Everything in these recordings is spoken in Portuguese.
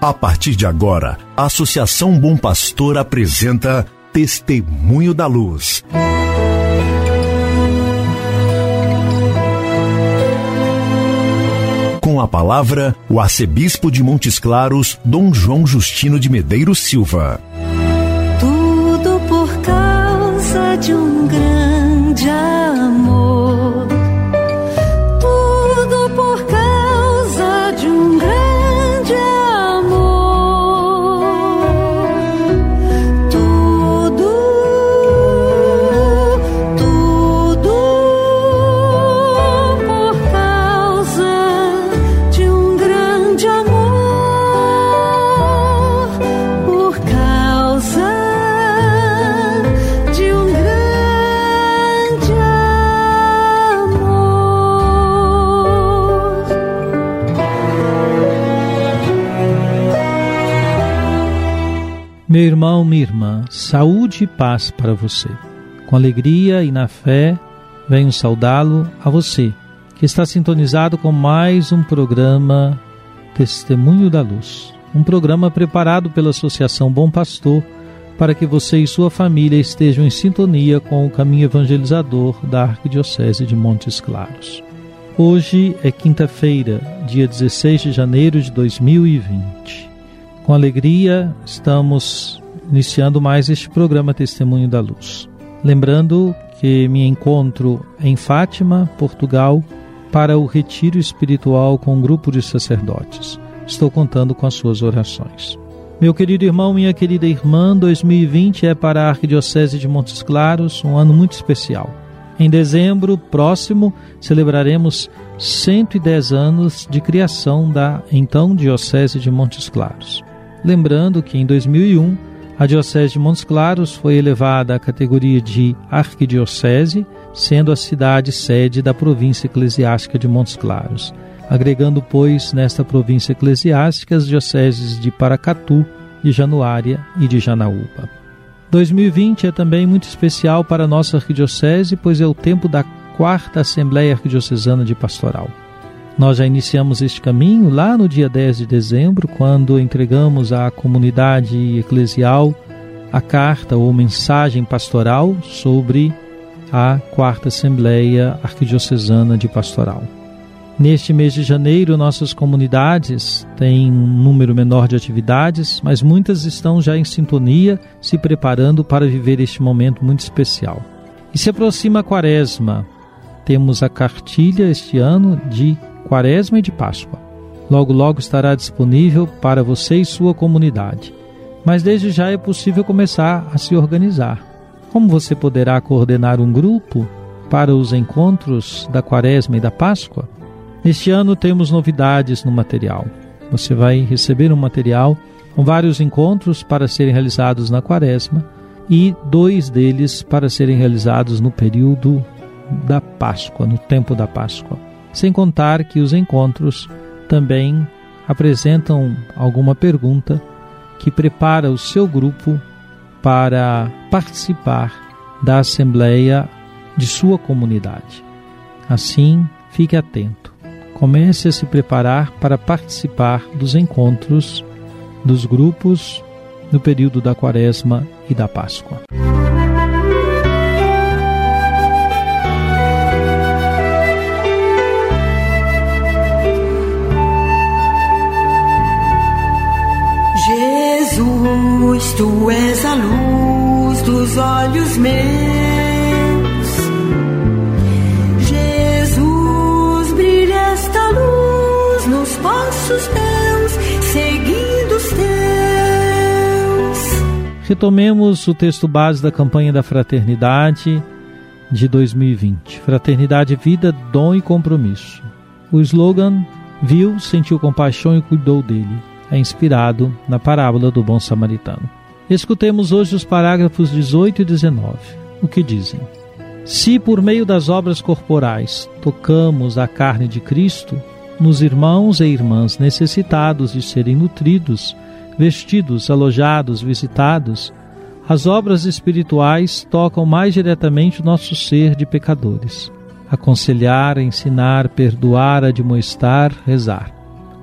A partir de agora, a Associação Bom Pastor apresenta Testemunho da Luz. Com a palavra, o arcebispo de Montes Claros, Dom João Justino de Medeiros Silva. Tudo por causa de um grande amor. Tudo por causa de um grande amor. Tudo por causa de um grande amor. Por causa de um grande amor. Meu irmão, minha irmã, saúde e paz para você. Com alegria e na fé, venho saudá-lo a você, que está sintonizado com mais um programa Testemunho da Luz. Um programa preparado pela Associação Bom Pastor para que você e sua família estejam em sintonia com o caminho evangelizador da Arquidiocese de Montes Claros. Hoje é quinta-feira, dia 16 de janeiro de 2020. Com alegria, estamos iniciando mais este programa Testemunho da Luz. Lembrando que me encontro em Fátima, Portugal, para o retiro espiritual com um grupo de sacerdotes. Estou contando com as suas orações. Meu querido irmão, minha querida irmã, 2020 é para a Arquidiocese de Montes Claros um ano muito especial. Em dezembro próximo, celebraremos 110 anos de criação da então Diocese de Montes Claros. Lembrando que em 2001, a Diocese de Montes Claros foi elevada à categoria de arquidiocese, sendo a cidade sede da província eclesiástica de Montes Claros, agregando, pois, nesta província eclesiástica as dioceses de Paracatu, de Januária e de Janaúba. 2020 é também muito especial para a nossa arquidiocese, pois é o tempo da 4ª Assembleia Arquidiocesana de Pastoral. Nós já iniciamos este caminho lá no dia 10 de dezembro, quando entregamos à comunidade eclesial a carta ou mensagem pastoral sobre a 4ª Assembleia Arquidiocesana de Pastoral. Neste mês de janeiro, nossas comunidades têm um número menor de atividades, mas muitas estão já em sintonia, se preparando para viver este momento muito especial. E se aproxima a Quaresma. Temos a cartilha este ano de Quaresma e de Páscoa. Logo, logo estará disponível para você e sua comunidade. Mas desde já é possível começar a se organizar. Como você poderá coordenar um grupo para os encontros da Quaresma e da Páscoa? Este ano temos novidades no material. Você vai receber um material com vários encontros para serem realizados na Quaresma e 2 deles para serem realizados no período da Páscoa, no tempo da Páscoa. Sem contar que os encontros também apresentam alguma pergunta que prepara o seu grupo para participar da Assembleia de sua comunidade. Assim, fique atento. Comece a se preparar para participar dos encontros dos grupos no período da Quaresma e da Páscoa. Jesus, tu és a luz dos olhos meus. Jesus, brilha esta luz nos passos teus, seguindo os teus. Retomemos o texto base da campanha da Fraternidade de 2020. Fraternidade, vida, dom e compromisso. O slogan: viu, sentiu compaixão e cuidou dele. É inspirado na parábola do bom samaritano. Escutemos hoje os parágrafos 18 e 19, o que dizem: se por meio das obras corporais tocamos a carne de Cristo, nos irmãos e irmãs necessitados de serem nutridos, vestidos, alojados, visitados, as obras espirituais tocam mais diretamente o nosso ser de pecadores. Aconselhar, ensinar, perdoar, admoestar, rezar.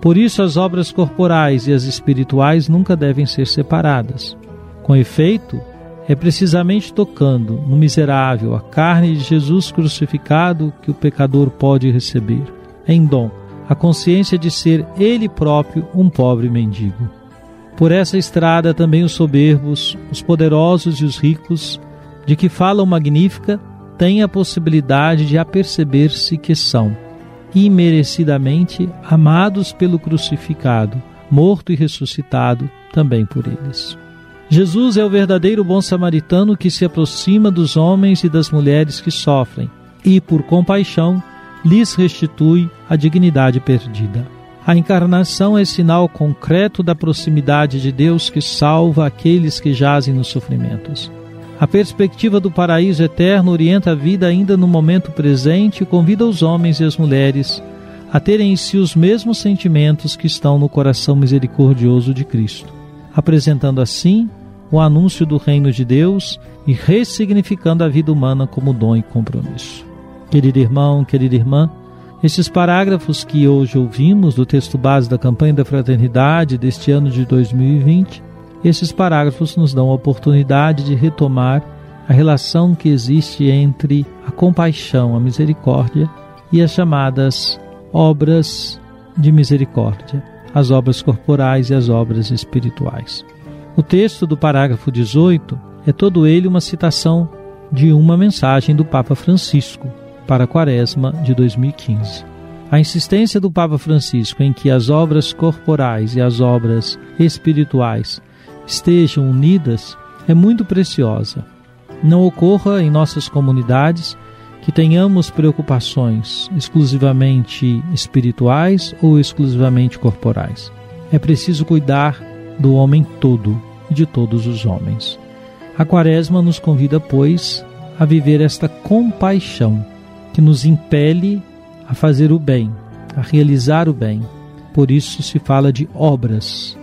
Por isso, as obras corporais e as espirituais nunca devem ser separadas. Com efeito, é precisamente tocando no miserável a carne de Jesus crucificado que o pecador pode receber, em dom, a consciência de ser ele próprio um pobre mendigo. Por essa estrada também os soberbos, os poderosos e os ricos, de que falam magnífica, têm a possibilidade de aperceber-se que são, imerecidamente, amados pelo crucificado, morto e ressuscitado também por eles. Jesus é o verdadeiro bom samaritano que se aproxima dos homens e das mulheres que sofrem e, por compaixão, lhes restitui a dignidade perdida. A encarnação é sinal concreto da proximidade de Deus que salva aqueles que jazem nos sofrimentos. A perspectiva do paraíso eterno orienta a vida ainda no momento presente e convida os homens e as mulheres a terem em si os mesmos sentimentos que estão no coração misericordioso de Cristo, apresentando assim o anúncio do reino de Deus e ressignificando a vida humana como dom e compromisso. Querido irmão, querida irmã, esses parágrafos que hoje ouvimos do texto base da campanha da fraternidade deste ano de 2020, esses parágrafos nos dão a oportunidade de retomar a relação que existe entre a compaixão, a misericórdia e as chamadas obras de misericórdia, as obras corporais e as obras espirituais. O texto do parágrafo 18 é todo ele uma citação de uma mensagem do Papa Francisco para a Quaresma de 2015. A insistência do Papa Francisco em que as obras corporais e as obras espirituais estejam unidas é muito preciosa. Não ocorra em nossas comunidades que tenhamos preocupações exclusivamente espirituais ou exclusivamente corporais. É preciso cuidar do homem todo e de todos os homens. A Quaresma nos convida, pois, a viver esta compaixão que nos impele a fazer o bem, a realizar o bem. Por isso se fala de obras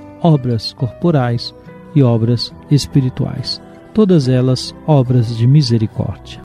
corporais e obras espirituais. Todas elas obras de misericórdia.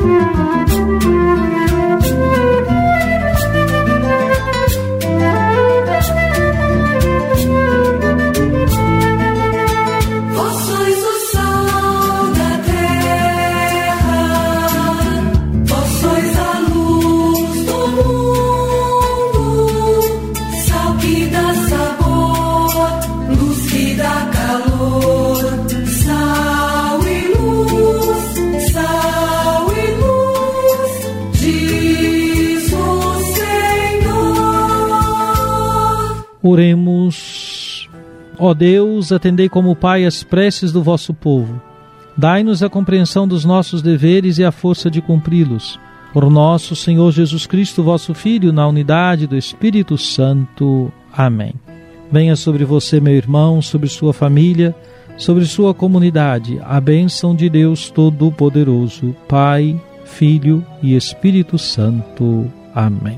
Oremos. Ó Deus, atendei como Pai as preces do vosso povo. Dai-nos a compreensão dos nossos deveres e a força de cumpri-los. Por nosso Senhor Jesus Cristo, vosso Filho, na unidade do Espírito Santo. Amém. Venha sobre você, meu irmão, sobre sua família, sobre sua comunidade, a bênção de Deus Todo-Poderoso, Pai, Filho e Espírito Santo. Amém.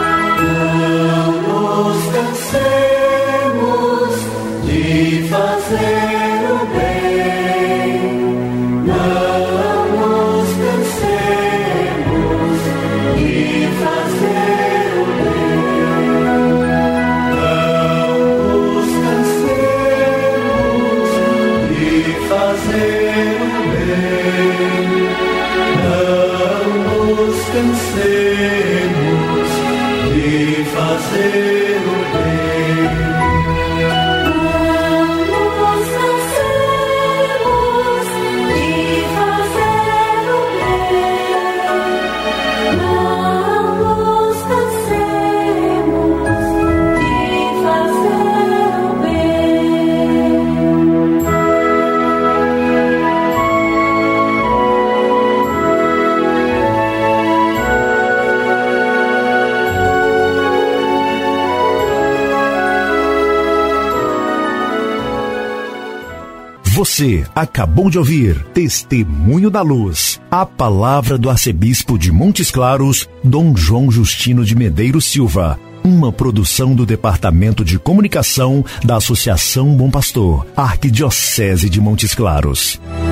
De fazer o bem, não nos cansemos de fazer o bem, não nos cansemos de fazer o bem, não nos cansemos de fazer o bem. Você acabou de ouvir Testemunho da Luz, a palavra do arcebispo de Montes Claros, Dom João Justino de Medeiros Silva. Uma produção do Departamento de Comunicação da Associação Bom Pastor, Arquidiocese de Montes Claros.